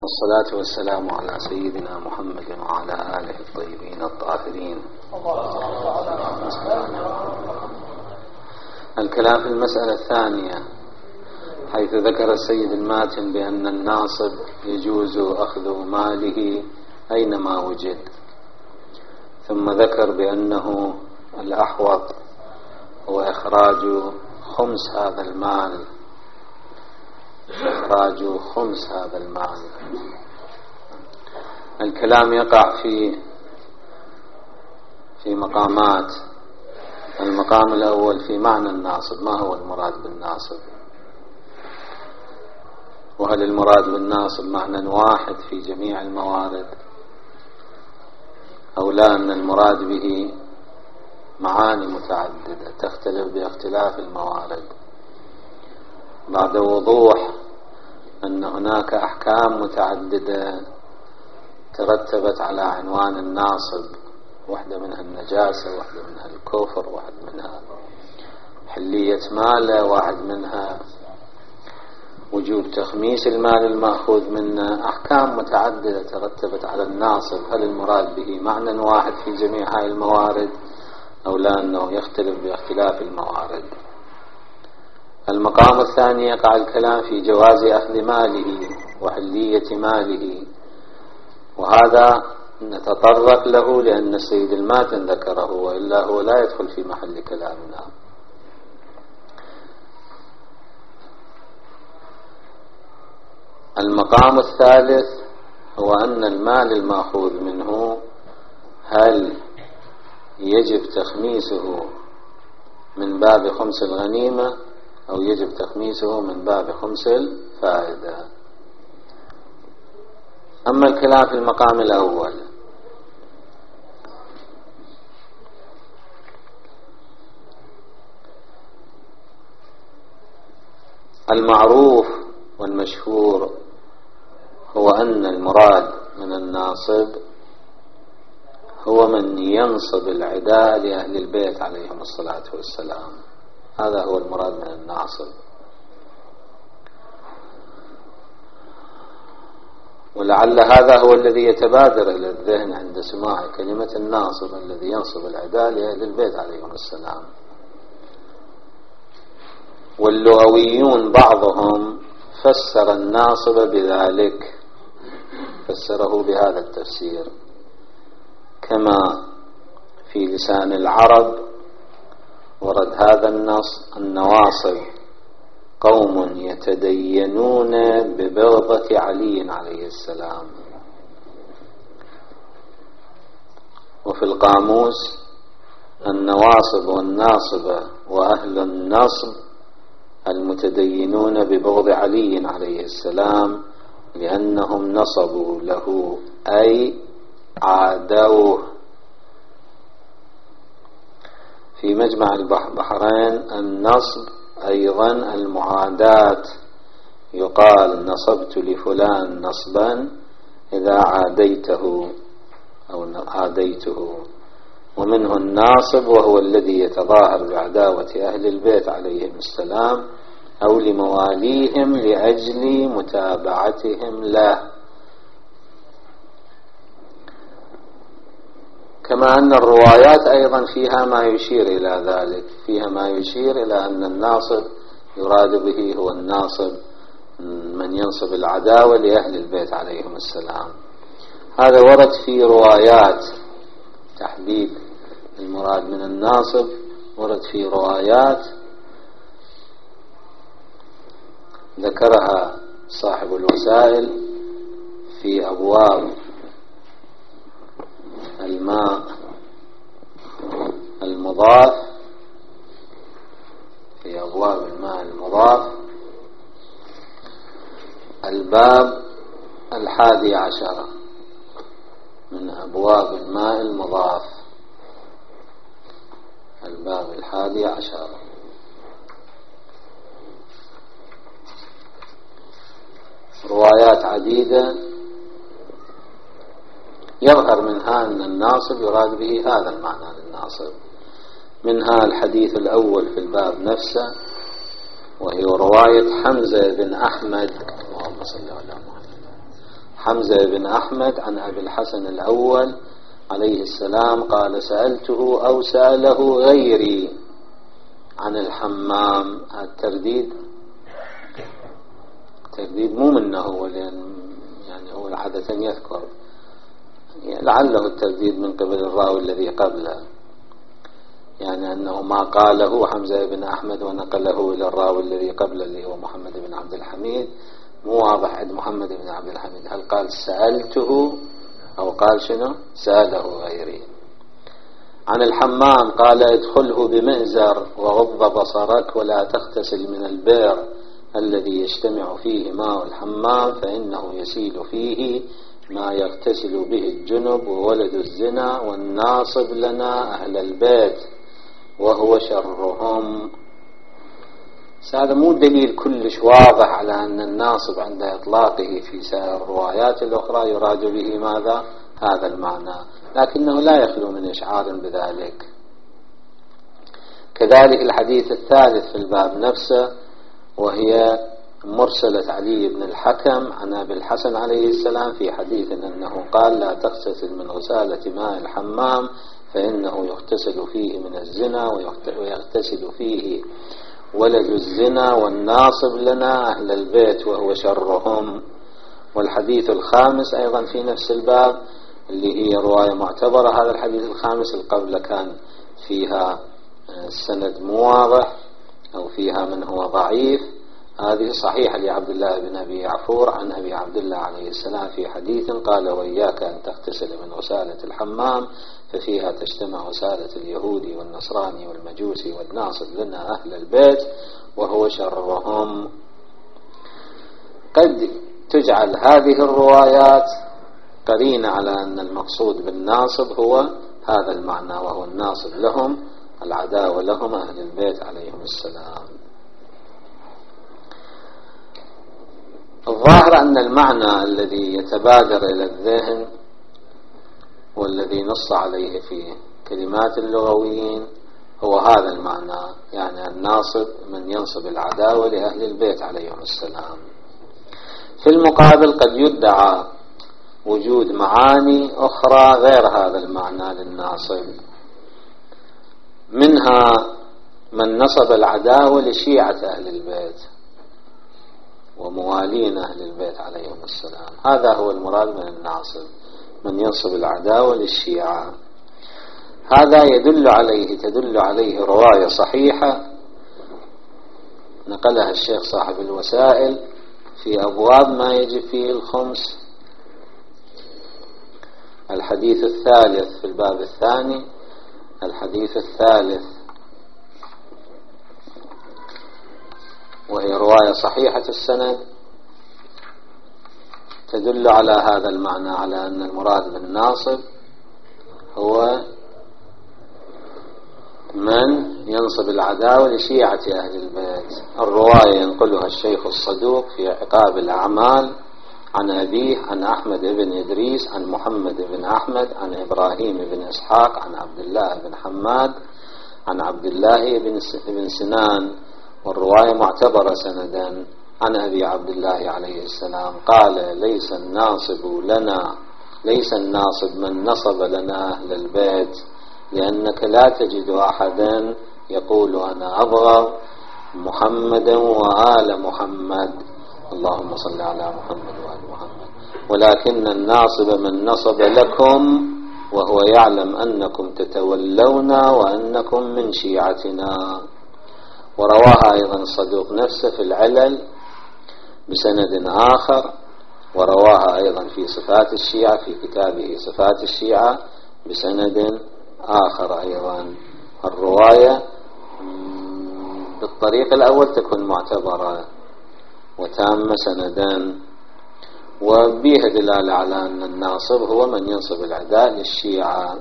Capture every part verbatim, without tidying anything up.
والصلاة والسلام على سيدنا محمد وعلى آله الطيبين الطاهرين. الكلام في المسألة الثانية، حيث ذكر السيد الماتن بأن الناصب يجوز أخذ ماله أينما وجد، ثم ذكر بأنه الأحوط هو إخراج خمس هذا المال إخراج خمس هذا المال. الكلام يقع في في مقامات. المقام الأول في معنى الناصب، ما هو المراد بالناصب؟ وهل المراد بالناصب معنى واحد في جميع الموارد، أو لا أن المراد به معاني متعددة تختلف باختلاف الموارد، بعد وضوح أن هناك أحكام متعددة ترتبت على عنوان الناصب، واحدة منها النجاسة، واحدة منها الكفر، واحد منها حلية ماله، واحد منها وجوب تخميس المال المأخوذ منه. أحكام متعددة ترتبت على الناصب، هل المراد به معنى واحد في جميع هذه الموارد، أو لا أنه يختلف باختلاف الموارد؟ المقام الثاني يقع الكلام في جواز أخذ ماله وحلية ماله، وهذا نتطرق له لأن السيد الماتن ذكره، وإلا هو لا يدخل في محل كلامنا. المقام الثالث هو أن المال المأخوذ منه هل يجب تخميسه من باب خمس الغنيمة أو يجب تخميسه من باب خمس الفائدة. أما الكلام في المقام الأول، المعروف والمشهور هو أن المراد من الناصب هو من ينصب العداء لأهل البيت عليهم الصلاة والسلام، هذا هو المراد من الناصب. ولعل هذا هو الذي يتبادر إلى الذهن عند سماع كلمة الناصب، الذي ينصب العداء لأهل البيت عليهم السلام. واللغويون بعضهم فسر الناصب بذلك، فسره بهذا التفسير، كما في لسان العرب ورد هذا النص: النواصب قوم يتدينون ببغضة علي عليه السلام. وفي القاموس: النواصب والناصبة وأهل النصب المتدينون ببغض علي عليه السلام لأنهم نصبوا له أي عادوه. في مجمع البحرين: النصب أيضا المعاداة، يقال نصبت لفلان نصبا إذا عاديته أو عاديته. ومنه الناصب وهو الذي يتظاهر بعداوة أهل البيت عليهم السلام أو لمواليهم لأجل متابعتهم له. كما أن الروايات أيضا فيها ما يشير إلى ذلك، فيها ما يشير إلى أن الناصب يراد به هو الناصب من ينصب العداوة لأهل البيت عليهم السلام. هذا ورد في روايات تحديد المراد من الناصب، ورد في روايات ذكرها صاحب الوسائل في أبواب الماء المضاف، في أبواب الماء المضاف الباب الحادي عشر من أبواب الماء المضاف، الباب الحادي عشر. روايات عديدة يظهر منها أن الناصب يراد به هذا المعنى للناصب. منها الحديث الأول في الباب نفسه، وهي رواية حمزة بن أحمد، اللهم صل على محمد، حمزة بن أحمد عن أبي الحسن الأول عليه السلام قال سألته أو سأله غيري عن الحمام. هذا الترديد ترديد مو منه هو، لأن يعني هو عادة يذكر، يعني لعله الترديد من قبل الراوي الذي قبله، يعني أنه ما قاله حمزة بن أحمد ونقله إلى الراوي الذي قبله اللي هو محمد بن عبد الحميد. مو واضح عند محمد بن عبد الحميد هل قال سألته أو قال شنو سأله غيري. عن الحمام قال ادخله بمئزر وغض بصرك ولا تغتسل من البئر الذي يجتمع فيه ماء الحمام فإنه يسيل فيه ما يغتسل به الجنب وولد الزنا والناصب لنا أهل البيت وهو شرهم. هذا مو دليل كلش واضح على أن الناصب عند إطلاقه في سائر الروايات الأخرى يراد به ماذا؟ هذا المعنى، لكنه لا يخلو من إشعار بذلك. كذلك الحديث الثالث في الباب نفسه وهي مرسلة علي بن الحكم عن أبي الحسن عليه السلام في حديث أنه قال لا تغتسل من غسالة ماء الحمام فإنه يغتسل فيه من الزنا ويغتسل فيه ولد الزنا والناصب لنا أهل البيت وهو شرهم. والحديث الخامس أيضا في نفس الباب اللي هي رواية معتبرة. هذا الحديث الخامس القبل كان فيها السند مو واضح أو فيها من هو ضعيف. هذه صحيحة لعبد الله بن أبي يعفور عن أبي عبد الله عليه السلام في حديث قال وإياك أن تغتسل من غسالة الحمام ففيها تجتمع غسالة اليهودي والنصراني والمجوسي والناصب لنا أهل البيت وهو شرهم. قد تجعل هذه الروايات قرينة على أن المقصود بالناصب هو هذا المعنى وهو الناصب لهم العداوة لهم أهل البيت عليهم السلام. الظاهر أن المعنى الذي يتبادر إلى الذهن والذي نص عليه في كلمات اللغويين هو هذا المعنى، يعني الناصب من ينصب العداوة لأهل البيت عليهم السلام. في المقابل قد يدعى وجود معاني أخرى غير هذا المعنى للناصب، منها من نصب العداوة لشيعة أهل البيت وموالين أهل البيت عليهم السلام. هذا هو المراد من الناصب، من ينصب العداوة للشيعة. هذا يدل عليه تدل عليه رواية صحيحة نقلها الشيخ صاحب الوسائل في أبواب ما يجب فيه الخمس. الحديث الثالث في الباب الثاني، الحديث الثالث وهي رواية صحيحة السند تدل على هذا المعنى، على أن المراد بالناصب هو من ينصب العداوة لشيعة أهل البيت. الرواية ينقلها الشيخ الصدوق في عقاب الأعمال عن أبيه عن أحمد بن إدريس عن محمد بن أحمد عن إبراهيم بن إسحاق عن عبد الله بن حماد عن عبد الله بن سنان، والرواية معتبرة سندا عن أبي عبد الله عليه السلام قال ليس الناصب لنا ليس الناصب من نصب لنا أهل البيت، لأنك لا تجد أحدا يقول أنا أبغض محمدا وآل محمد اللهم صل على محمد وآل محمد، ولكن الناصب من نصب لكم وهو يعلم أنكم تتولون وأنكم من شيعتنا. ورواها أيضا الصدوق نفسه في العلل بسند آخر، ورواها أيضا في صفات الشيعة في كتابه صفات الشيعة بسند آخر أيضا. الرواية بالطريق الأول تكون معتبرة وتامة سندا، وبيها دلالة على أن الناصب هو من ينصب العداء للشيعة.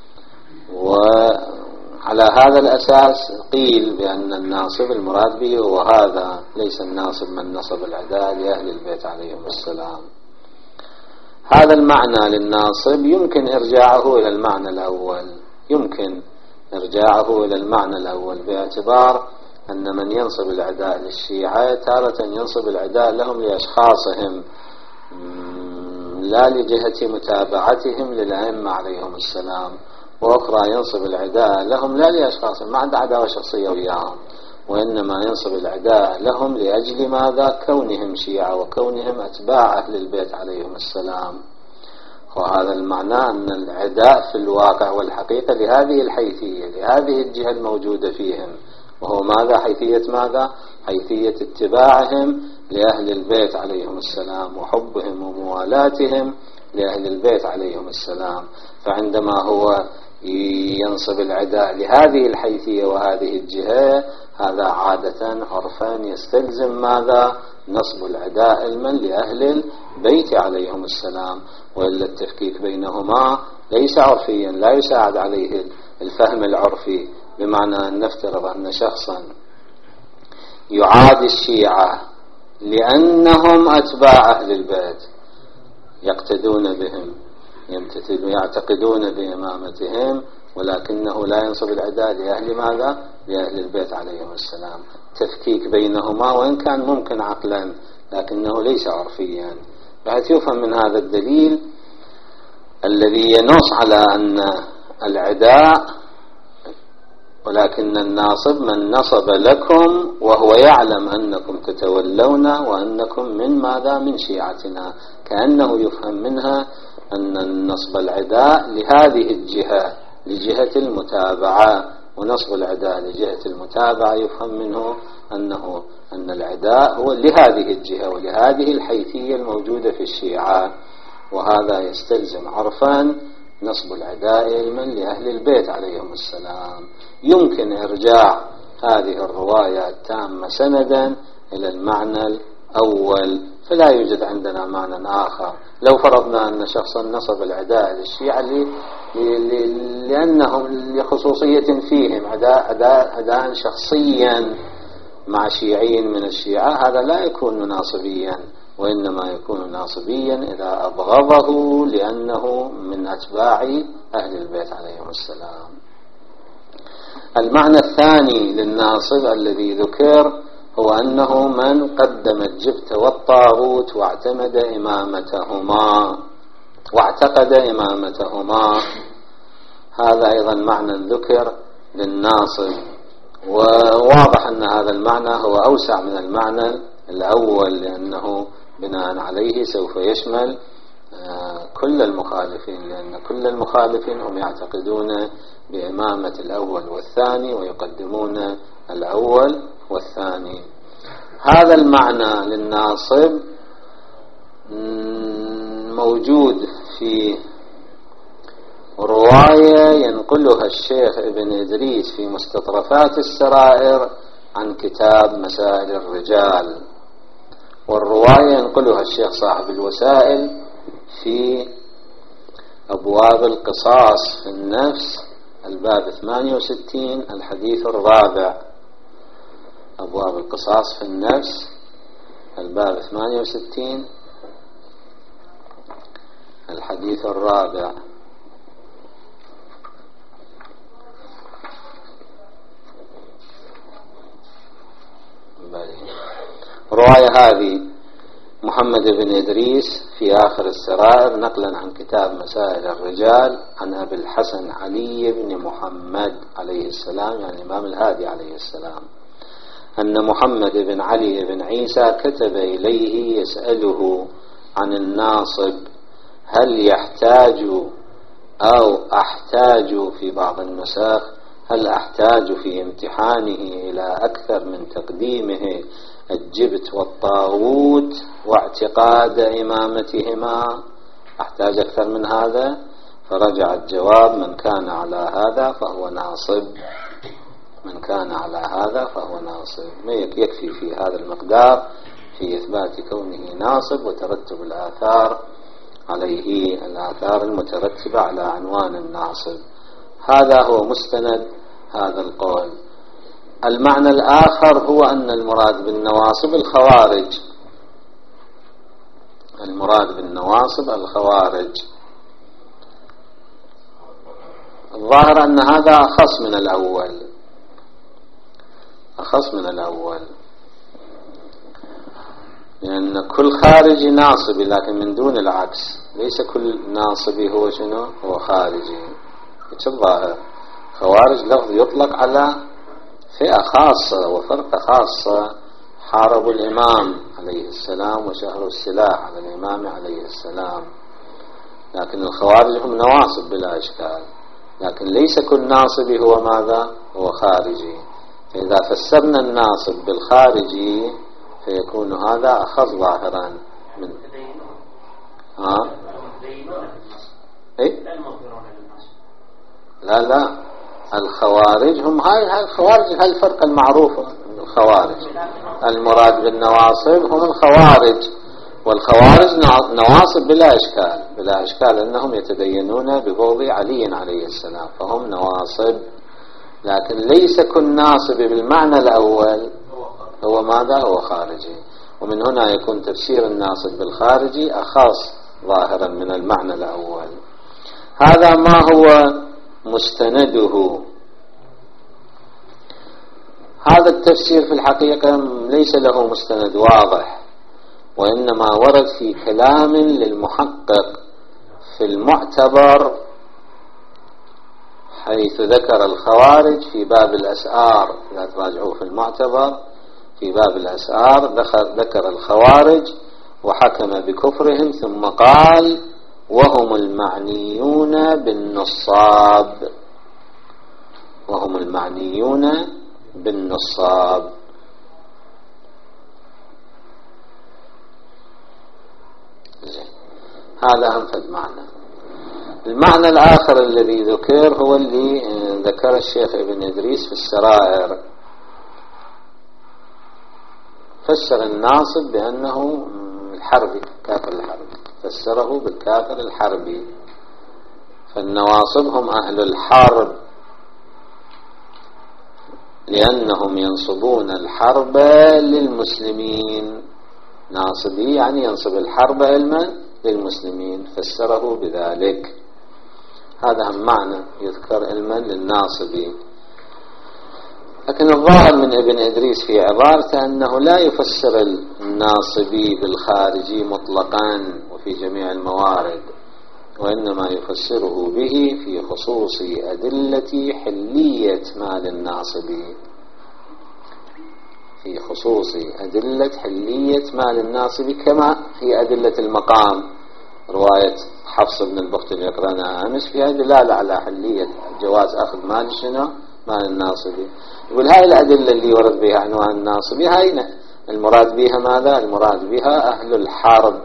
وعلى هذا الأساس قيل بأن الناصب المراد به هو هذا، ليس الناصب من نصب العداء لأهل البيت عليهم السلام. هذا المعنى للناصب يمكن إرجاعه إلى المعنى الأول، يمكن إرجاعه إلى المعنى الأول باعتبار أن من ينصب العداء للشيعة تارة ينصب العداء لهم لأشخاصهم لا لجهة متابعتهم للأئمة عليهم السلام، وأخرى ينصب العداء لهم لا لأشخاص، ما عنده عداوة شخصية وياهم، وإنما ينصب العداء لهم لأجل ماذا؟ كونهم شيعة وكونهم أتباع أهل البيت عليهم السلام. وهذا المعنى أن العداء في الواقع والحقيقة لهذه الحيثية، لهذه الجهة الموجودة فيهم، وهو ماذا؟ حيثية ماذا؟ حيثية اتباعهم لأهل البيت عليهم السلام وحبهم وموالاتهم لأهل البيت عليهم السلام. فعندما هو ينصب العداء لهذه الحيثية وهذه الجهة، هذا عادة عرفا يستلزم ماذا؟ نصب العداء علما لأهل البيت عليهم السلام، وإلا التفكيك بينهما ليس عرفيا، لا يساعد عليه الفهم العرفي. بمعنى أن نفترض أن شخصا يعادي الشيعة لأنهم أتباع أهل البيت، يقتدون بهم، يمتثلون، يعتقدون بإمامتهم، ولكنه لا ينصب العداء لأهل ماذا؟ لأهل البيت عليهم السلام. تفكيك بينهما وإن كان ممكن عقلا لكنه ليس عرفيا، بحيث يفهم من هذا الدليل الذي ينص على أن العداء، ولكن الناصب من نصب لكم وهو يعلم أنكم تتولون وأنكم من ماذا؟ من شيعتنا، كأنه يفهم منها أن النصب العداء لهذه الجهة لجهة المتابعة، ونصب العداء لجهة المتابعة يفهم منه أنه أن العداء هو لهذه الجهة ولهذه الحيثية الموجودة في الشيعة، وهذا يستلزم عرفا نصب العداء علما لأهل البيت عليهم السلام. يمكن إرجاع هذه الرواية التامة سندا إلى المعنى الأول، فلا يوجد عندنا معنى آخر. لو فرضنا أن شخصا نصب العداء للشيعة لأنهم لخصوصية فيهم، عداء, عداء, عداء شخصيا مع شيعي من الشيعة، هذا لا يكون ناصبيا، وإنما يكون ناصبيا إذا أبغضه لأنه من أتباع أهل البيت عليهم السلام. المعنى الثاني للناصب الذي ذكر هو أنه من قدم الجبت والطاغوت واعتمد إمامتهما واعتقد إمامتهما، هذا أيضا معنى ذكر للناصب، وواضح أن هذا المعنى هو أوسع من المعنى الأول، لأنه بناء عليه سوف يشمل كل المخالفين، لأن كل المخالفين هم يعتقدون بإمامة الأول والثاني ويقدمون الأول والثاني. هذا المعنى للناصب موجود في رواية ينقلها الشيخ ابن إدريس في مستطرفات السرائر عن كتاب مسائل الرجال، والرواية ينقلها الشيخ صاحب الوسائل في أبواب القصاص في النفس الباب ثمانية وستين الحديث الرابع. أبواب القصاص في النفس الباب ثمانية وستين الحديث الرابع. رواية هذه محمد بن إدريس في آخر السرائر نقلا عن كتاب مسائل الرجال عن أبي الحسن علي بن محمد عليه السلام، يعني الإمام الهادي عليه السلام، أن محمد بن علي بن عيسى كتب إليه يسأله عن الناصب هل يحتاج أو أحتاج في بعض النسخ هل أحتاج في امتحانه إلى أكثر من تقديمه الجبت والطاغوت واعتقاد إمامتهما، أحتاج أكثر من هذا؟ فرجع الجواب من كان على هذا فهو ناصب، من كان على هذا فهو ناصب. ما يكفي في هذا المقدار في إثبات كونه ناصب وترتب الآثار عليه، الآثار المترتبة على عنوان الناصب. هذا هو مستند هذا القول. المعنى الآخر هو أن المراد بالنواصب الخوارج، المراد بالنواصب الخوارج. الظاهر أن هذا أخص من الأول، أخص من الأول. لأن كل خارجي ناصبي، لكن من دون العكس. ليس كل ناصبي هو شنو؟ هو خارجي. الظاهر خوارج لفظ يطلق على فئة خاصة وفرقة خاصة حاربوا الإمام عليه السلام وشهروا السلاح على الإمام عليه السلام، لكن الخوارج هم نواصب بلا إشكال، لكن ليس كل ناصبي هو ماذا؟ هو خارجي. فإذا فسرنا الناصب بالخارجي فيكون هذا أخذ ظاهرا من ها؟ إيه؟ لا لا، الخوارج هم هاي هاي الخوارج، هاي الفرقة المعروفة. الخوارج المراد بالنواصب هم الخوارج، والخوارج نواصب بلا إشكال بلا إشكال أنهم يتدينون ببغض علي عليه السلام، فهم نواصب، لكن ليس كل ناصب بالمعنى الأول هو ماذا؟ هو خارجي. ومن هنا يكون تفسير الناصب بالخارجي أخص ظاهرا من المعنى الأول. هذا ما هو مستنده. هذا التفسير في الحقيقة ليس له مستند واضح، وإنما ورد في كلام للمحقق في المعتبر، حيث ذكر الخوارج في باب الأسعار. لا تراجعوا في المعتبر في باب الأسعار ذكر الخوارج وحكم بكفرهم، ثم قال وهم المعنيون بالنصاب، وهم المعنيون بالنصاب. هذا أنفذ معنى. المعنى الآخر الذي ذكر هو اللي ذكر الشيخ ابن إدريس في السرائر، فسر الناصب بأنه الحربي، كافر الحربي، فسره بالكافر الحربي. فالنواصب هم أهل الحرب، لأنهم ينصبون الحرب للمسلمين. ناصبي يعني ينصب الحرب علما للمسلمين، فسره بذلك. هذا هم معنى يذكر علما للناصبي. لكن الظاهر من ابن إدريس في عبارته أنه لا يفسر الناصبي بالخارجي مطلقا وفي جميع الموارد، وإنما يفسره به في خصوص أدلة حلية مال الناصبي، في خصوص أدلة حلية مال الناصبي، كما هي أدلة المقام. رواية حفص بن البخت اللي يقرأناها أمس فيها دلالة على حلية جواز أخذ مال شنو؟ مال الناصبي. يقول هاي الأدلة اللي ورد بها عنوان الناصبي هاي المراد بها ماذا؟ المراد بها أهل الحرب.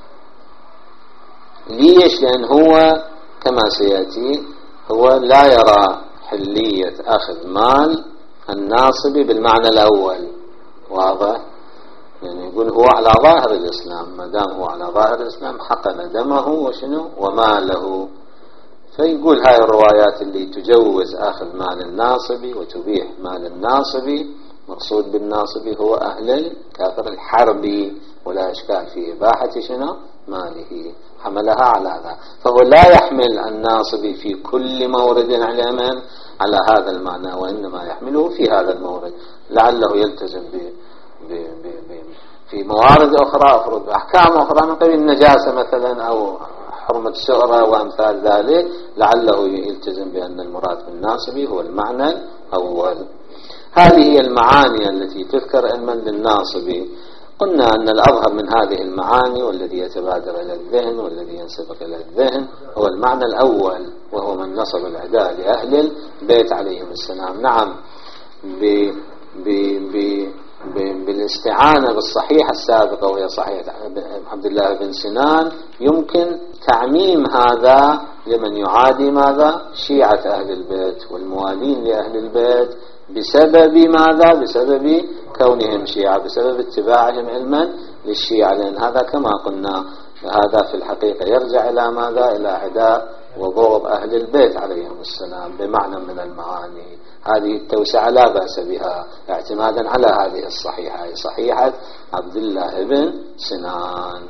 ليش؟ لأن هو كما سيأتي هو لا يرى حلية أخذ مال الناصبي بالمعنى الأول، واضح؟ يعني يقول هو على ظاهر الإسلام، ما دام هو على ظاهر الإسلام حقن دمه وشنو وماله. فيقول هاي الروايات اللي تجوز أخذ مال الناصبي وتبيح مال الناصبي، مقصود بالناصبي هو أهل الكافر الحربي، ولا إشكال في إباحة شنو ماله، حملها على هذا. فهو لا يحمل الناصبي في كل مورد علما على هذا المعنى، وإنما يحمله في هذا المورد، لعله يلتزم ب ب ب ب في موارد أخرى، أفرض أحكام أخرى من قبيل النجاسة مثلا أو حرمة السؤرة وأمثال ذلك، لعله يلتزم بأن المراد بالناصبي هو المعنى الأول. هذه هي المعاني التي تذكر علما للناصبي. قلنا أن الأظهر من هذه المعاني والذي يتبادر إلى الذهن والذي ينسبق إلى الذهن هو المعنى الأول، وهو من نصب العداء لأهل البيت عليهم السلام. نعم، ب ب ب ب بالاستعانة بالصحيحة السابقة وهي صحيحة عبد الله بن سنان يمكن تعميم هذا لمن يعادي ماذا؟ شيعة أهل البيت والموالين لأهل البيت بسبب ماذا؟ بسبب كونهم شيعة، بسبب اتباعهم علما للشيعة، لأن هذا كما قلنا هذا في الحقيقة يرجع إلى ماذا؟ إلى عداء وبغض أهل البيت عليهم السلام بمعنى من المعاني. هذه التوسعة لا بأس بها اعتمادا على هذه الصحيحة، هي صحيحة عبد الله بن سنان.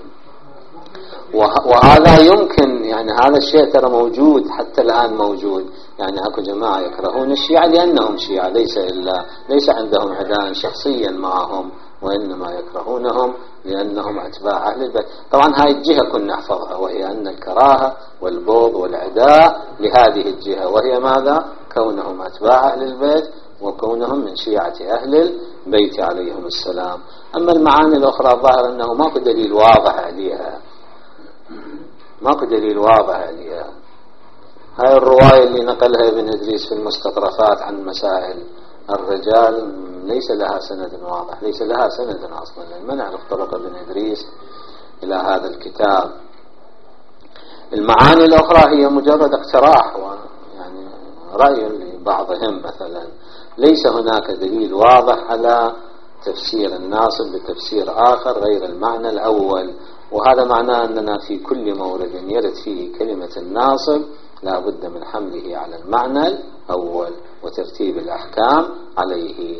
وهذا يمكن، يعني هذا الشيء ترى موجود حتى الآن موجود، يعني أكو جماعة يكرهون الشيعة لأنهم شيعة، ليس إلا ليس عندهم عداء شخصيا معهم، وإنما يكرهونهم لأنهم أتباع أهل البيت. طبعا هاي الجهة كنا نحفظها، وهي أن الكراهة والبغض والعداء لهذه الجهة، وهي ماذا؟ كونهم أتباع أهل البيت وكونهم من شيعة أهل البيت عليهم السلام. أما المعاني الأخرى ظاهر أنه ماكو دليل واضح عليها، ماكو دليل واضح عليها. هاي الرواية اللي نقلها ابن إدريس في المستطرفات عن مسائل الرجال ليس لها سند واضح، ليس لها سند أصلا، لأن ما نعرف طرق ابن إدريس إلى هذا الكتاب. المعاني الأخرى هي مجرد اقتراح يعني رأي لبعضهم مثلا، ليس هناك دليل واضح على تفسير الناصب بتفسير آخر غير المعنى الأول، وهذا معناه أننا في كل مورد يرد فيه كلمة الناصب لا بد من حمله على المعنى الأول وترتيب الأحكام عليه.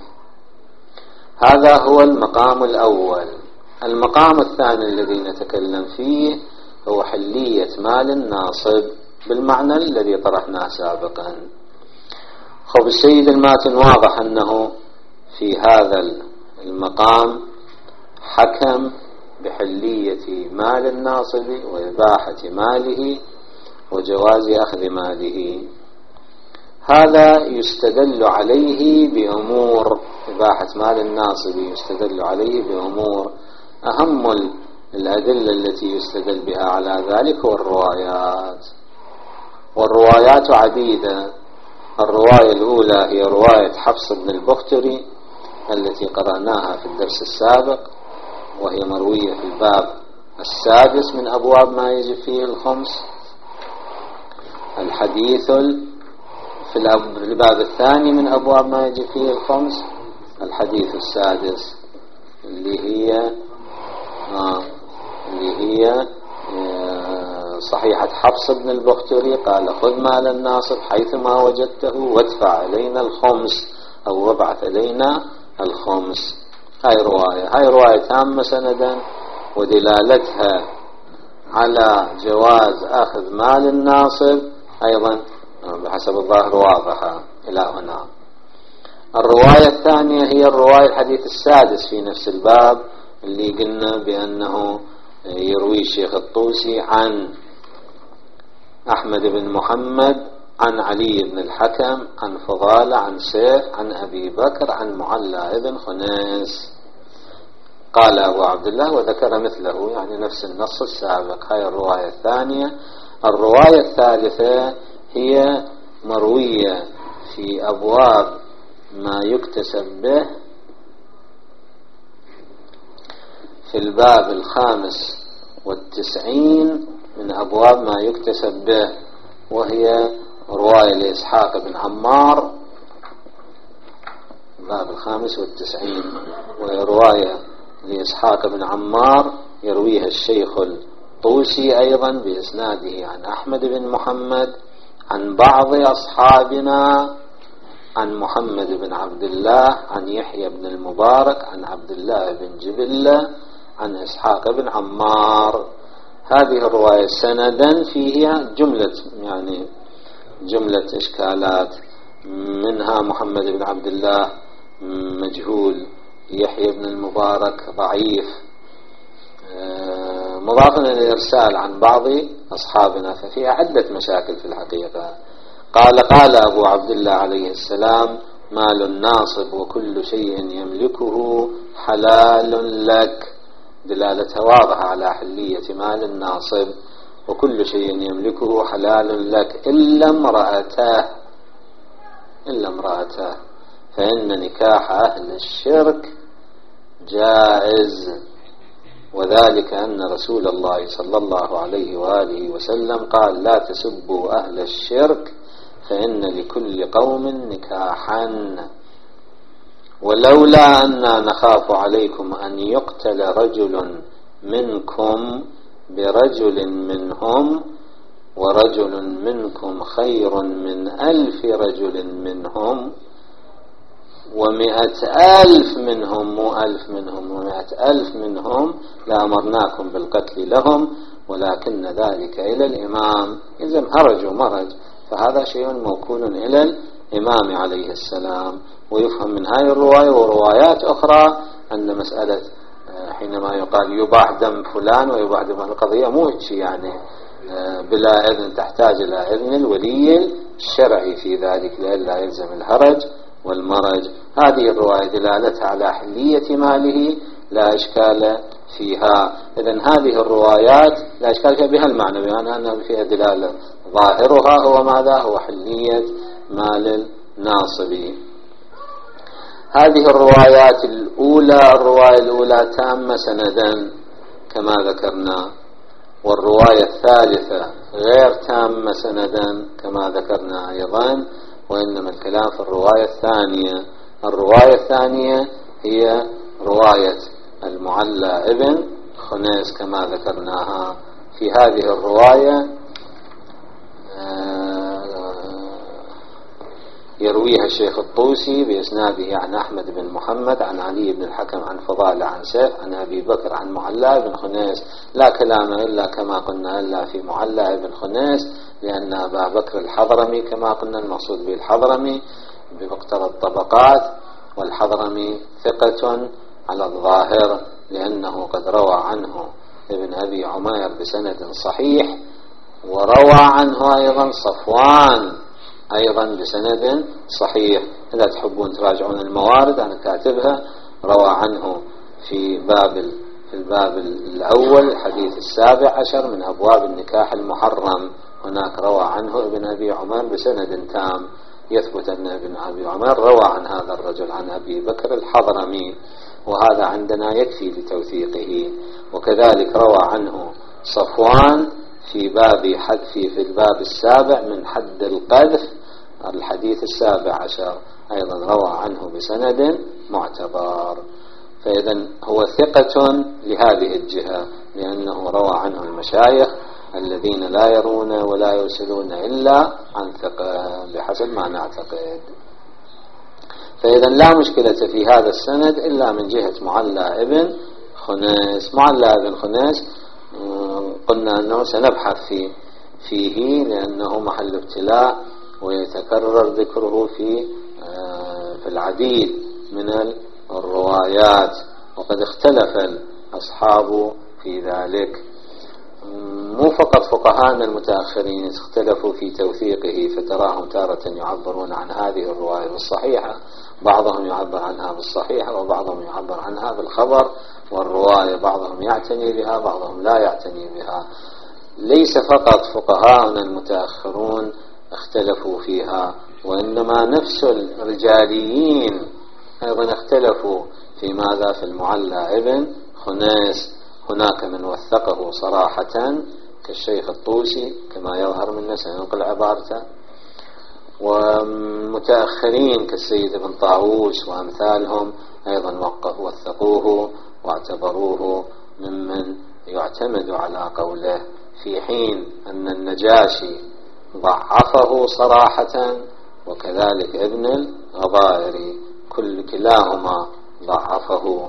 هذا هو المقام الأول. المقام الثاني الذي نتكلم فيه هو حلية مال الناصب بالمعنى الذي طرحناه سابقا. خب السيد الماتن واضح أنه في هذا المقام حكم بحلية مال الناصب وإباحة ماله وجواز أخذ ماله. هذا يستدل عليه بأمور، إباحة مال الناصب يستدل عليه بأمور. أهم الأدلة التي يستدل بها على ذلك هو الروايات، والروايات عديدة. الرواية الأولى هي رواية حفص بن البختري التي قرأناها في الدرس السابق، وهي مروية في الباب السادس من أبواب ما يجب فيه الخمس. الحديث في الباب الثاني من أبواب ما يجب فيه الخمس الحديث السادس اللي هي آه اللي هي آه صحيحة حفص بن البختري قال: خذ مال الناصب حيثما وجدته وادفع علينا الخمس أو وابعث علينا الخمس. هاي رواية هاي رواية تامة سندا، ودلالتها على جواز أخذ مال الناصب أيضا بحسب الظاهر واضحة إلى هنا. الرواية الثانية هي الرواية الحديث السادس في نفس الباب اللي قلنا بأنه يروي الشيخ الطوسي عن أحمد بن محمد عن علي بن الحكم عن فضالة عن سيف عن أبي بكر عن معلى بن خنيس. قال أبو عبد الله وذكر مثله، يعني نفس النص السابق. هاي الرواية الثانية. الرواية الثالثة هي مروية في أبواب ما يكتسب به في الباب الخامس والتسعين من أبواب ما يكتسب به، وهي رواية لإسحاق بن عمار، الباب الخامس والتسعين، وهي رواية لإسحاق بن عمار يرويها الشيخ الطوسي أيضا بإسناده عن أحمد بن محمد عن بعض أصحابنا عن محمد بن عبد الله عن يحيى بن المبارك عن عبد الله بن جبلة عن إسحاق بن عمار. هذه الرواية سندا فيها جملة يعني جملة إشكالات، منها محمد بن عبد الله مجهول، يحيى بن المبارك ضعيف، مضافا إلى الإرسال عن بعض أصحابنا، ففيها عدة مشاكل في الحقيقة. قال قال أبو عبد الله عليه السلام: مال الناصب وكل شيء يملكه حلال لك. دلالتها واضحة على حلية مال الناصب، وكل شيء يملكه حلال لك إلا امرأته إلا امرأته فإن نكاح أهل الشرك جائز. وذلك أن رسول الله صلى الله عليه وآله وسلم قال: لا تسبوا أهل الشرك فإن لكل قوم نكاحا. ولولا أننا نخاف عليكم أن يقتل رجل منكم برجل منهم ورجل منكم خير من ألف رجل منهم ومئة ألف منهم مو ألف منهم ومئة ألف منهم لأمرناكم بالقتل لهم ولكن ذلك إلى الإمام. إذا هرج ومرج، فهذا شيء موكول إلى الإمام عليه السلام. ويفهم من هذه الرواية وروايات أخرى أن مسألة حينما يقال يباح دم فلان ويباح دم، القضية مو هيك يعني بلا إذن، تحتاج إلى إذن الولي الشرعي في ذلك لئلا يلزم الهرج والمرج. هذه الرواية دلالتها على حلية ماله لا إشكال فيها. إذن هذه الروايات لا إشكال فيها بها المعنى، بمعنى أنها فيها دلالة ظاهرها هو ماذا؟ هو حلية مال الناصب. هذه الروايات الأولى، الرواية الأولى تامة سندا كما ذكرنا، والرواية الثالثة غير تامة سندا كما ذكرنا أيضا، وإنما الكلام في الرواية الثانية. الرواية الثانية هي رواية المعلى ابن خنيس كما ذكرناها. في هذه الرواية يرويها الشيخ الطوسي بإسناده عن أحمد بن محمد عن علي بن الحكم عن فضالة عن سيف عن أبي بكر عن معلى بن خنيس. لا كلام إلا كما قلنا إلا في معلى بن خنيس، لأن أبا بكر الحضرمي كما قلنا المقصود به الحضرمي بمقتضى الطبقات، والحضرمي ثقة على الظاهر لأنه قد روى عنه ابن أبي عمير بسند صحيح، وروى عنه أيضا صفوان أيضا بسند صحيح. إذا تحبون تراجعون الموارد أنا كاتبها. روى عنه في باب في الباب الأول حديث السابع عشر من أبواب النكاح المحرم، هناك روى عنه ابن أبي عمير بسند تام يثبت أن ابن أبي عمير روى عن هذا الرجل عن أبي بكر الحضرمي، وهذا عندنا يكفي لتوثيقه. وكذلك روى عنه صفوان في باب حد في في الباب السابع من حد القذف الحديث السابع عشر أيضا روى عنه بسند معتبر. فإذا هو ثقة لهذه الجهة، لأنه روى عنه المشايخ الذين لا يرون ولا يرسلون إلا عن ثقة بحسب ما نعتقد. فإذا لا مشكلة في هذا السند إلا من جهة معلى ابن خنيس. معلى ابن خنيس قلنا أنه سنبحث فيه, فيه لأنه محل ابتلاء ويتكرر ذكره في في العديد من الروايات، وقد اختلف الأصحاب في ذلك. مو فقط فقهاءنا المتأخرين اختلفوا في توثيقه، فتراهم تارة يعبرون عن هذه الرواية بالصحيحة، بعضهم يعبر عنها بالصحيحة وبعضهم يعبر عنها بالخبر والرواية، بعضهم يعتني بها بعضهم لا يعتني بها. ليس فقط فقهاءنا المتأخرون اختلفوا فيها، وإنما نفس الرجاليين أيضا اختلفوا في ماذا؟ في المعلى ابن خنيس. هناك من وثقه صراحة كالشيخ الطوسي كما يظهر منا سننقل عبارته، ومتأخرين كالسيد ابن طاووس وأمثالهم أيضا وثقوه واعتبروه ممن يعتمد على قوله، في حين أن النجاشي ضعفه صراحة وكذلك ابن الغضائري كل كلاهما ضعفه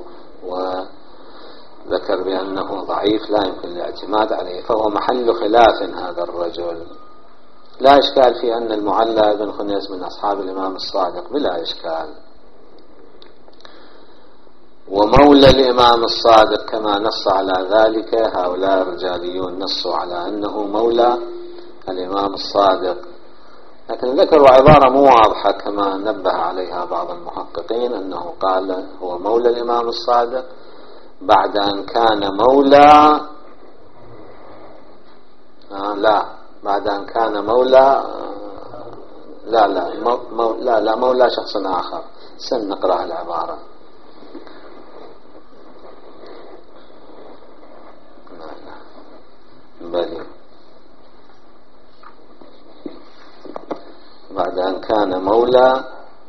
وذكر بأنه ضعيف لا يمكن الاعتماد عليه، فهو محل خلاف هذا الرجل. لا إشكال في أن المعلى بن خنيس من أصحاب الإمام الصادق بلا إشكال، ومولى الإمام الصادق كما نص على ذلك هؤلاء الرجاليون، نصوا على أنه مولى الإمام الصادق، لكن ذكروا عبارة مو واضحة كما نبه عليها بعض المحققين، أنه قال هو مولى الإمام الصادق بعد أن كان مولى آه لا بعد أن كان مولى لا لا مو لا لا مولى شخص آخر. سنقرأ العبارة. بلي بعد أن كان مولى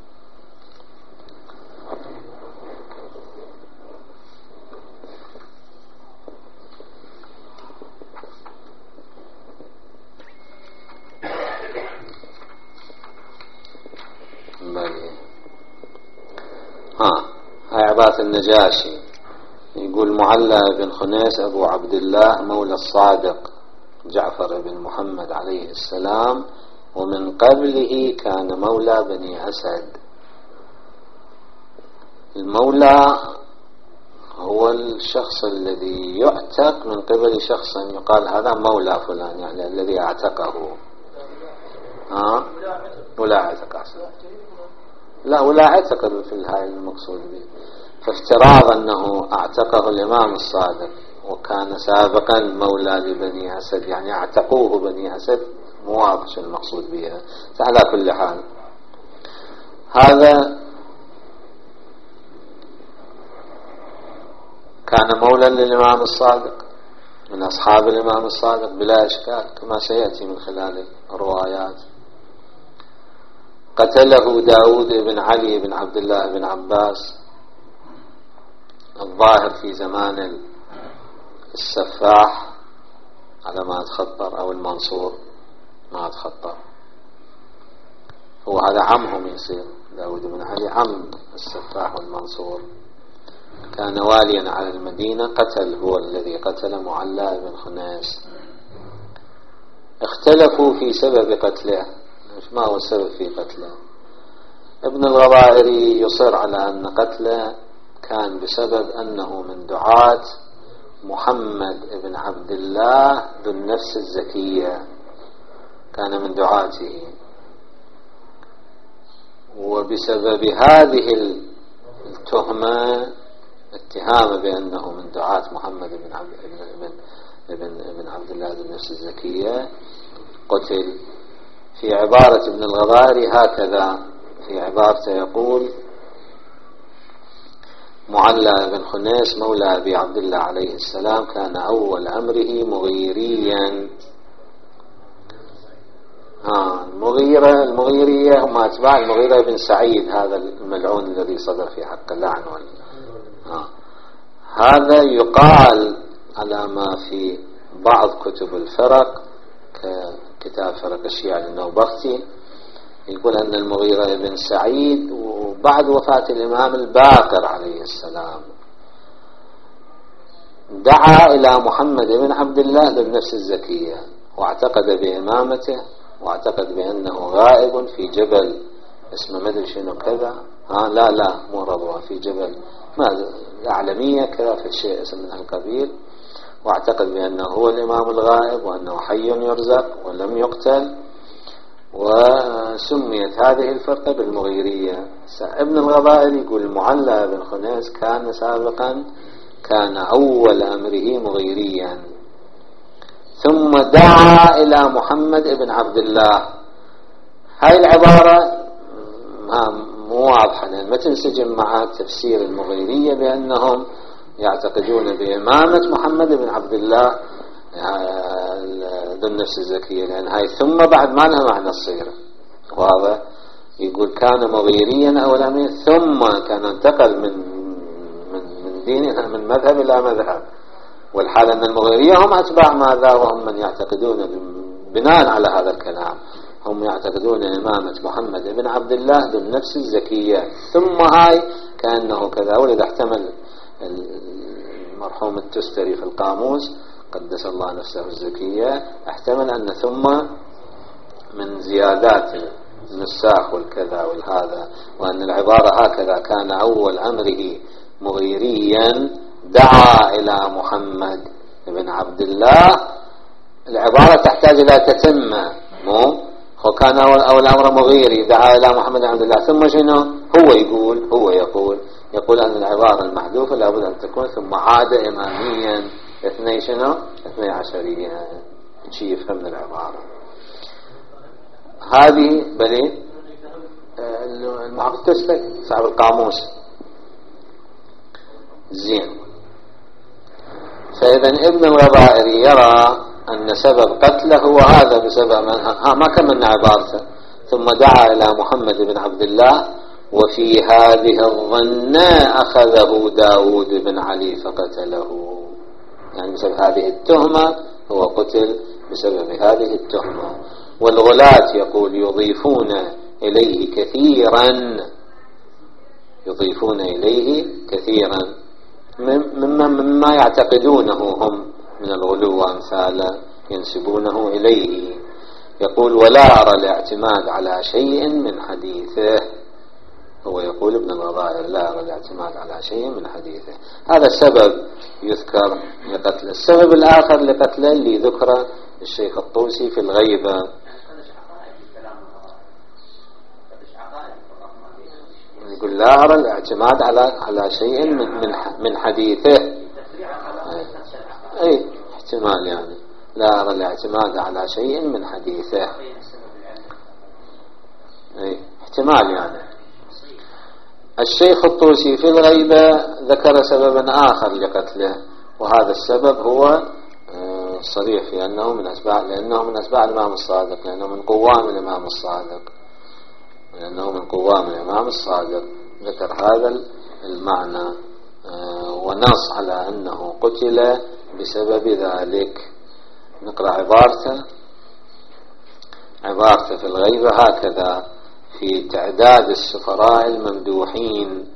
بلي ها هاي عبارة النجاشي، يقول معلى بن خنيس أبو عبد الله مولى الصادق جعفر بن محمد عليه السلام، ومن قبله كان مولى بني أسد. المولى هو الشخص الذي يعتق من قبل شخص يقال هذا مولى فلان، يعني الذي اعتقه. ها ولا اعتق أصلا، لا ولا اعتقد في الهاي المقصود به. فافتراض أنه اعتقه الإمام الصادق وكان سابقا مولى لبني أسد، يعني اعتقوه بني أسد، مو واضح شو المقصود بها. على كل حال هذا كان مولى للإمام الصادق من أصحاب الإمام الصادق بلا إشكال، كما سيأتي من خلال الروايات. قتله داود بن علي بن عبد الله بن عباس الظاهر في زمان السفاح على ما أتخطر، أو المنصور ما أتخطر. هو هذا عمهم يصير، داود بن علي عم السفاح والمنصور، كان واليا على المدينة. قتل هو الذي قتل معلى بن خنيس. اختلفوا في سبب قتله، ما هو السبب في قتله. ابن الغضائري يصر على أن قتله كان بسبب أنه من دعاة محمد بن عبد الله ذو النفس الزكية، كان من دعاته، وبسبب هذه التهمة اتهام بأنه من دعاة محمد بن عبد بن بن عبد الله ذو النفس الزكية قتل. في عبارة ابن الغضائري هكذا، في عبارته يقول: معلى بن خنيس مولى أبي عبد الله عليه السلام كان أول أمره مغيريا. ها المغيرة المغيرية هم أتباع المغيرة بن سعيد، هذا الملعون الذي صدر في حق اللعن. ها هذا يقال على ما في بعض كتب الفرق ككتاب فرق الشيعة للنوبختي، يقول أن المغيرة بن سعيد وبعد وفاة الإمام الباقر عليه السلام دعا إلى محمد بن عبد الله ذو النفس الزكية، واعتقد بإمامته، واعتقد بأنه غائب في جبل اسمه مدري شنو كذا، ها لا لا مو رضوى، في جبل ما أعلمية كذا في شيء اسم من القبيل، واعتقد بأنه هو الإمام الغائب وأنه حي يرزق ولم يقتل، وسميت هذه الفرقة بالمغيرية. ابن الغضائري يقول المعلى بن خنيس كان سابقا كان أول أمره مغيريا، ثم دعا إلى محمد بن عبد الله. هاي العبارة مو واضحة، ما تنسجم مع تفسير المغيرية بأنهم يعتقدون بإمامة محمد بن عبد الله ذو النفس الزكية، لأن هاي ثم بعد ما لها معنى الصيغة واضح. يقول كان مغيريا أول أمير، ثم كان انتقل من من من دينه من مذهب إلى مذهب، والحال أن المغيرية هم أتباع ماذا، وهم من يعتقدون بناء على هذا الكلام هم يعتقدون إمامة محمد بن عبد الله ذو النفس الزكية. ثم هاي كأنه كذا، ولذا احتمل المرحوم التستري في القاموس قدس الله نفسه الزكية احتمل أن ثم من زيادات النساخ والكذا والهذا، وأن العبارة هكذا كان أول أمره مغيريا دعا إلى محمد بن عبد الله. العبارة تحتاج إلى تتمة، مو وكان أول أمر مغيري دعا إلى محمد بن عبد الله، ثم شنو هو يقول هو يقول يقول أن العبارة المحذوفة لابد أن تكون ثم عاد إماميا اثني شنو اثني عشريا، شيء يفهم من العبارة هذه. بلي المحقق تستك صاحب القاموس زين. فإذا ابن الغضائري يرى أن سبب قتله هو هذا بسبب من ها ما كملنا عبارته، ثم دعا إلى محمد بن عبد الله، وفي هذه الظنة أخذه داود بن علي فقتله، يعني بسبب هذه التهمة هو قتل بسبب هذه التهمة. والغلاة يقول يضيفون إليه كثيرا يضيفون إليه كثيرا مما, مما يعتقدونه هم من الغلو وأمثاله ينسبونه إليه. يقول ولا أرى الاعتماد على شيء من حديثه، هو يقول ابن الغضائر لا أرى الاعتماد على شيء من حديثه. هذا سبب يذكر لقتله. السبب الآخر لقتله اللي ذكره الشيخ الطوسي في الغيبة، يقول لا أرى الاعتماد على على شيء من من من حديثه. أي احتمال يعني لا أرى الاعتماد على شيء من حديثه. أي احتمال يعني. الشيخ الطوسي في الغيبة ذكر سببا آخر لقتله، وهذا السبب هو صريح في أنه من أسباب، لأنه من أسباب الإمام الصادق، لأنه من قوام الإمام الصادق، لأنه من قوام الإمام الصادق. ذكر هذا المعنى ونص على أنه قتل بسبب ذلك. نقرأ عبارته. عبارته في الغيبة هكذا: في تعداد السفراء الممدوحين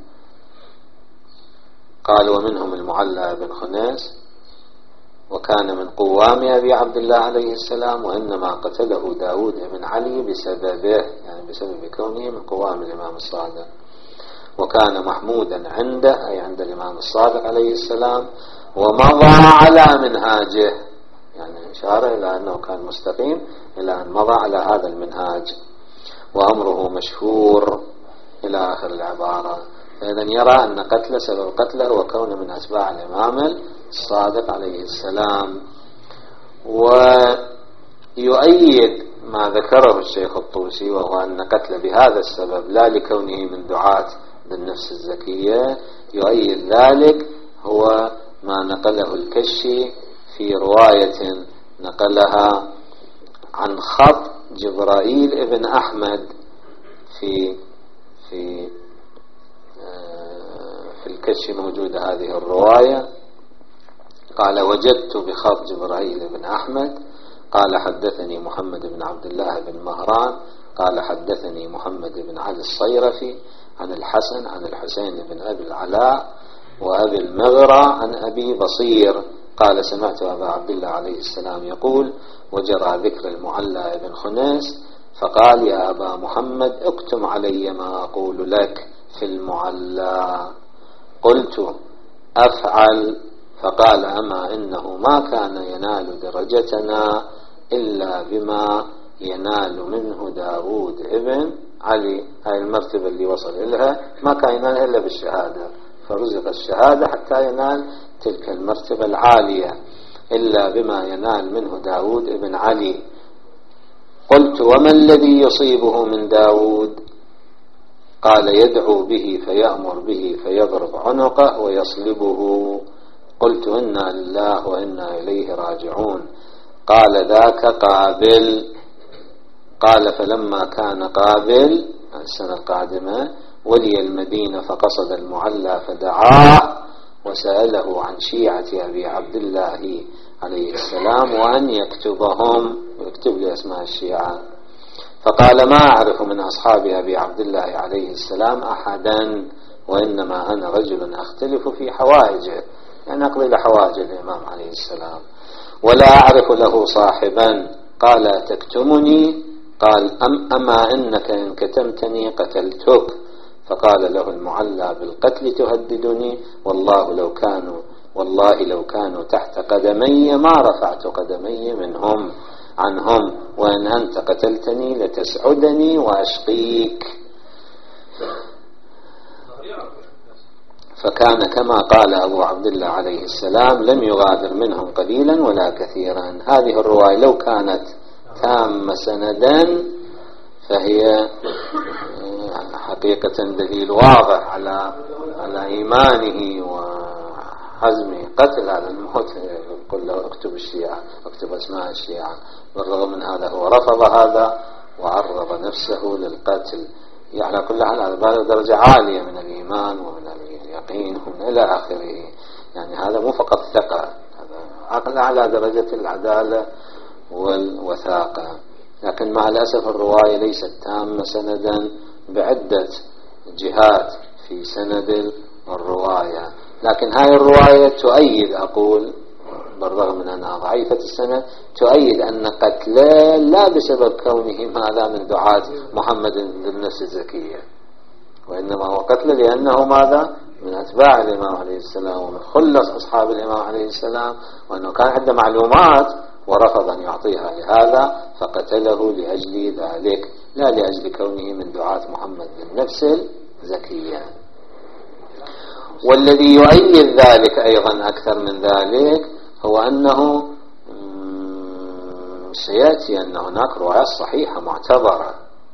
قال ومنهم المعلى بن خنيس، وكان من قوام أبي عبد الله عليه السلام، وإنما قتله داود بن علي بسببه، يعني بسبب كونه من قوام الإمام الصادق. وكان محمودا عنده، أي عند الإمام الصادق عليه السلام، ومضى على منهاجه، يعني إشارة إلى أنه كان مستقيم إلى أن مضى على هذا المنهاج، وأمره مشهور إلى آخر العبارة. فإذا يرى أن قتل سبب قتله وكونه من أتباع الإمام الصادق عليه السلام. ويؤيد ما ذكره الشيخ الطوسي، وهو أن قتل بهذا السبب لا لكونه من دعاة بالنفس الزكية، يؤيد ذلك هو ما نقله الكشي في رواية نقلها عن خط جبرائيل ابن أحمد في في في الكشي موجودة هذه الرواية. قال وجدت بخط جبرائيل بن أحمد قال حدثني محمد بن عبد الله بن مهران قال حدثني محمد بن علي الصيرفي عن الحسن عن الحسين بن أبي العلاء وأبي المغرى عن أبي بصير قال سمعت أبا عبد الله عليه السلام يقول وجرى ذكر المعلى بن خنيس فقال يا أبا محمد اكتم علي ما أقول لك في المعلى. قلت أفعل. فقال أما إنه ما كان ينال درجتنا إلا بما ينال منه داود ابن علي. هاي المرتبة اللي وصل إليها ما كان ينالها إلا بالشهادة، فرزق الشهادة حتى ينال تلك المرتبة العالية، إلا بما ينال منه داود ابن علي. قلت وما الذي يصيبه من داود؟ قال يدعو به فيأمر به فيضرب عنقه ويصلبه. قلت إنا لله وإنا إليه راجعون. قال ذاك قابل. قال فلما كان قابل السنة القادمة ولي المدينة فقصد المعلى فدعاه وسأله عن شيعة أبي عبد الله عليه السلام وأن يكتبهم ويكتب لي أسماء الشيعة. فقال ما أعرف من أصحاب أبي عبد الله عليه السلام أحدا، وإنما أنا رجل أختلف في حوائجه، يعني أقضي لحوائج الإمام عليه السلام، ولا أعرف له صاحبا. قال تكتمني؟ قال أم أما إنك إن كتمتني قتلتك. فقال له المعلى بالقتل تهددني؟ والله لو كانوا والله لو كانوا تحت قدمي ما رفعت قدمي منهم عنهم، وإن أنت قتلتني لتسعدني وأشقيك. فكان كما قال أبو عبد الله عليه السلام لم يغادر منهم قليلا ولا كثيرا. هذه الرواية لو كانت تام سندا فهي حقيقة دليل واضح على على إيمانه وحزمه قتل على الموت. يقول له اكتب الشيعة، اكتب أسماء الشيعة. بالرغم من هذا هو رفض هذا وعرض نفسه للقتل. يعني على كل حال هذا درجة عالية من الإيمان ومن اليقين ومن إلى آخره. يعني هذا مو فقط ثقة، هذا عقل على درجة العدالة والوثاقة. لكن مع الأسف الرواية ليست تامة سندا بعدة جهات في سند الرواية، لكن هاي الرواية تؤيد، أقول بالرغم من أنها ضعيفة السند، تؤيد أن قتله لا بسبب كونه ماذا من دعاة محمد بالنفس الزكية، وإنما هو قتل لأنه ماذا؟ من أتباع الإمام عليه السلام ومن خلص أصحاب الإمام عليه السلام، وأنه كان عنده معلومات ورفض أن يعطيها لهذا فقتله لأجل ذلك، لا لأجل كونه من دعاة محمد بن نفس زكيا. والذي يؤيد ذلك أيضا أكثر من ذلك هو أنه سيأتي أن هناك روايات صحيحة معتبرة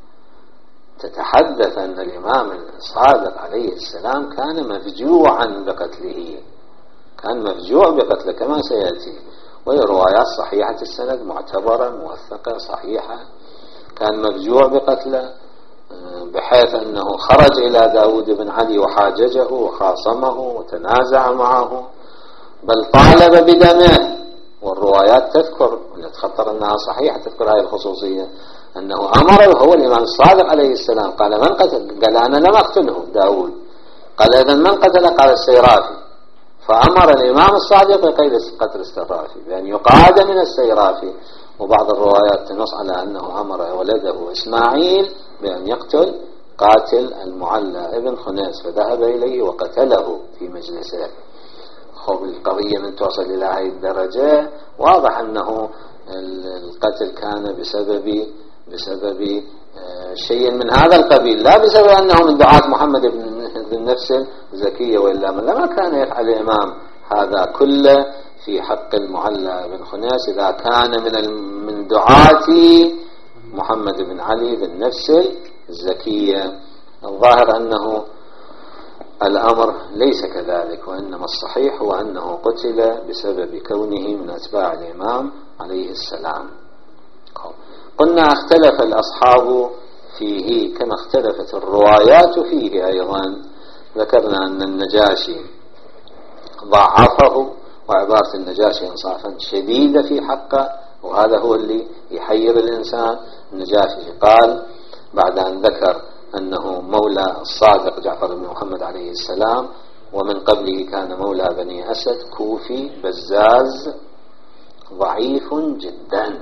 تتحدث أن الإمام الصادق عليه السلام كان مفجوعا بقتله، كان مفجوع بقتله كما سيأتي، وهي روايات صحيحة السند معتبرة موثقة صحيحة. كان مفجوع بقتله بحيث أنه خرج إلى داود بن علي وحاججه وخاصمه وتنازع معه، بل طالب بدمه. والروايات تذكر، نتخطر أنها صحيحة، تذكر هذه الخصوصية، أنه أمر هو الإمام الصادق عليه السلام قال من قتل؟ قال أنا لم أقتله داود. قال إذن من قتل؟ قال السيرافي. فأمر الإمام الصادق بقيد قتل السيرافي بأن يقاد من السيرافي. وبعض الروايات تنص على أنه أمر ولده إسماعيل بأن يقتل قاتل المعلى ابن خنيس، فذهب إليه وقتله في مجلسه. خب القضية من توصل إلى هذه الدرجة واضح أنه القتل كان بسبب بسبب شيء من هذا القبيل، لا بسبب أنه من دعاة محمد بن نفس زكية، وإلا من لما كان يفعل الإمام هذا كله في حق المعلى بن خنيس إذا كان من من دعاة محمد بن علي بن نفس الزكية. الظاهر أنه الأمر ليس كذلك، وإنما الصحيح هو أنه قتل بسبب كونه من أتباع الإمام عليه السلام. قلنا اختلف الأصحاب فيه كما اختلفت الروايات فيه أيضا. ذكرنا أن النجاشي ضعفه، وعبارة النجاشي إنصافا شديدة في حقه، وهذا هو اللي يحير الإنسان. النجاشي قال بعد أن ذكر أنه مولى الصادق جعفر بن محمد عليه السلام، ومن قبله كان مولى بني أسد كوفي بزاز ضعيف جدا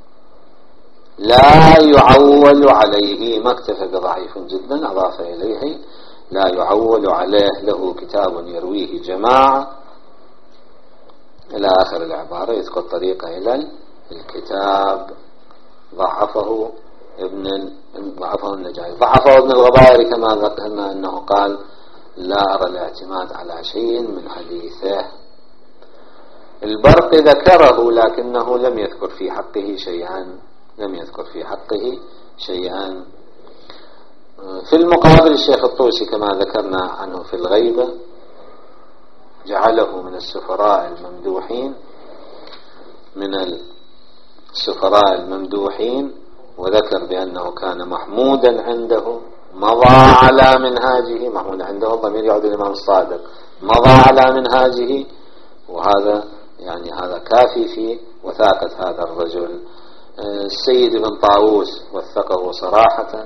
لا يعول عليه، ما اكتفى بضعيف جدا، أضاف إليه لا يعول عليه، له كتاب يرويه جماعة إلى آخر العبارة، يذكر طريقة إلى الكتاب. ضعفه ابن ضعفه النجاشي، ضعفه ابن الغبائر كما ذكرنا أنه قال لا أرى الاعتماد على شيء من حديثه. البرق ذكره لكنه لم يذكر في حقه شيئا، لم يذكر في حقه شيئا. في المقابل الشيخ الطوسي كما ذكرنا عنه في الغيبة جعله من السفراء الممدوحين، من السفراء الممدوحين، وذكر بأنه كان محمودا عنده، مضى على منهاجه. محمود عنده ضمير يعود الإمام الصادق، مضى على منهاجه، وهذا يعني هذا كافي في وثاقة هذا الرجل. السيد بن طاووس وثقه صراحة،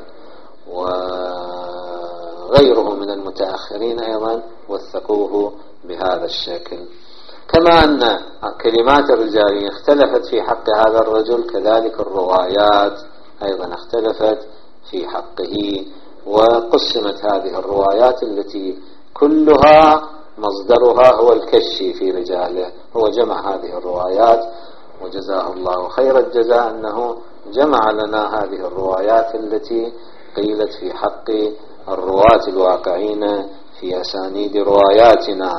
وغيره من المتأخرين أيضا وثقوه بهذا الشكل. كما أن كلمات الرجال اختلفت في حق هذا الرجل، كذلك الروايات أيضا اختلفت في حقه، وقسمت هذه الروايات التي كلها مصدرها هو الكشي في رجاله. هو جمع هذه الروايات وجزاه الله خير الجزاء أنه جمع لنا هذه الروايات التي قيلت في حق الرواة الواقعين في أسانيد رواياتنا.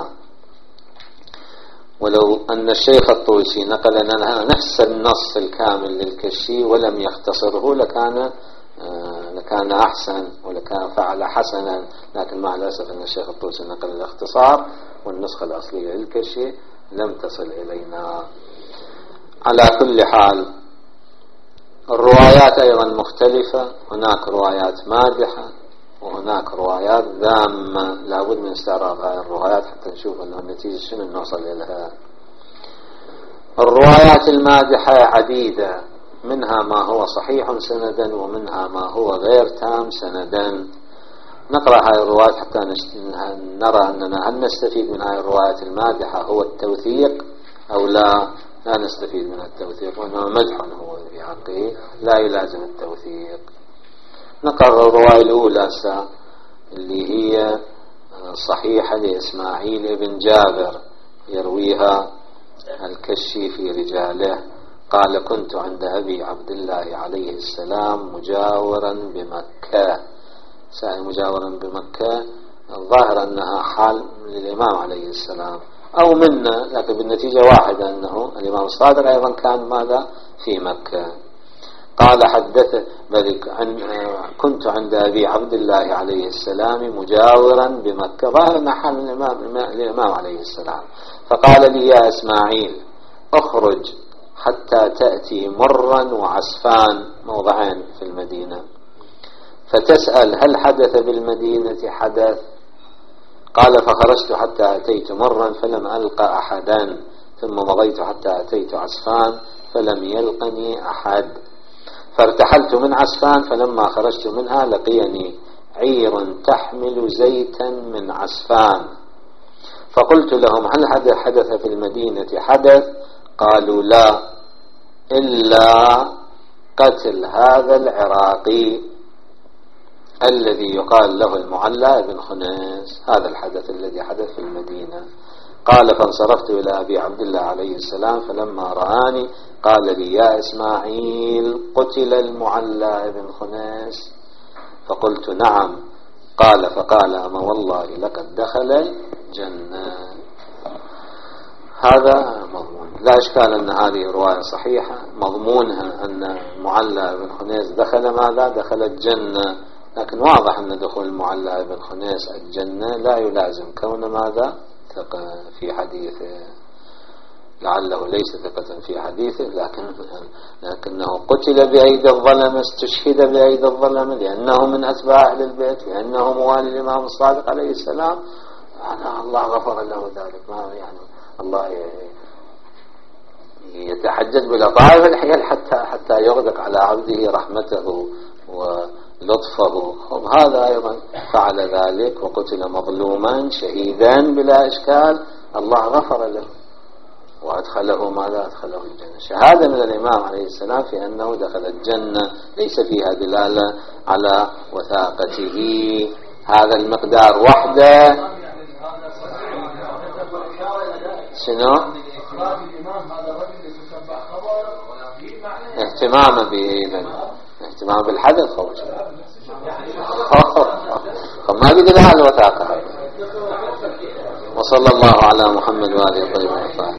ولو أن الشيخ الطوسي نقل لنا نفس النص الكامل للكشي ولم يختصره لكان لكان أحسن ولكان فعل حسنا، لكن مع الأسف أن الشيخ الطوسي نقل الاختصار والنسخة الأصلية للكشي لم تصل إلينا. على كل حال الروايات أيضا مختلفة، هناك روايات مادحة وهناك روايات ذامة، لابد من استعراض هذه الروايات حتى نشوف أنه النتيجة شنو نوصل إليها. الروايات المادحة عديدة، منها ما هو صحيح سندا ومنها ما هو غير تام سندا. نقرأ هذه الروايات حتى نرى أننا هل نستفيد من هذه الروايات المادحة هو التوثيق أو لا. لا نستفيد من التوثيق، وإنما مدح هو في حقه لا يلازم التوثيق. نقرأ الرواية الأولى اللي هي صحيحة لإسماعيل بن جابر يرويها الكشي في رجاله. قال: كنت عند أبي عبد الله عليه السلام مجاورا بمكة. ساعي مجاورا بمكة الظاهر أنها حال للإمام عليه السلام أو منا، لكن بالنتيجة واحدة أنه الإمام الصادق أيضا كان ماذا في مكة. قال: حدث بل عن كنت عند أبي عبد الله عليه السلام مجاورا بمكة، ظاهر أن حال الإمام, الإمام عليه السلام. فقال لي: يا إسماعيل اخرج حتى تأتي مرا وعسفان، موضعين في المدينة، فتسأل هل حدث بالمدينة حدث؟ قال: فخرجت حتى أتيت مرا فلم ألقى أحدا، ثم مضيت حتى أتيت عسفان فلم يلقني أحد، فارتحلت من عسفان، فلما خرجت منها لقيني عير تحمل زيتا من عسفان، فقلت لهم: هل حدث في المدينة حدث؟ قالوا: لا، إلا قتل هذا العراقي الذي يقال له المعلى بن خنيس، هذا الحدث الذي حدث في المدينة. قال: فانصرفت إلى أبي عبد الله عليه السلام، فلما رآني قال لي: يا إسماعيل قتل المعلى بن خنيس؟ فقلت: نعم. قال: فقال: أما والله لقد دخل الجنة. هذا مضمون، لا إشكال أن هذه رواية صحيحة، مضمونها أن المعلى بن خنيس دخل ماذا؟ دخل الجنة، لكن واضح أن دخول المعلى بن خنيس الجنة لا يلازم كون ماذا؟ ثقة في حديثه، لعله ليس ثقة في حديثه، لكن لكنه قتل بأيدي الظلمة، استشهد بأيدي الظلمة لأنه من أتباع أهل البيت، لأنه موالي الإمام الصادق عليه السلام. أنا الله غفر له ذلك، ما يعني الله يتحجج بلطائف الحيل حتى حتى يغدق على عبده رحمته ولطفه. هذا أيضا فعل ذلك وقتل مظلوما شهيدا بلا إشكال، الله غفر له وأدخله ماذا؟ أدخله الجنة. شهادة من الإمام عليه السلام في أنه دخل الجنة ليس فيها دلالة على وثاقته. هذا المقدار وحده شنو؟ اهتماما به، اهتمام بالحدث خوش ما بدلها الوثاقة. وصلى الله على محمد وآله الطيبين الطاهرين.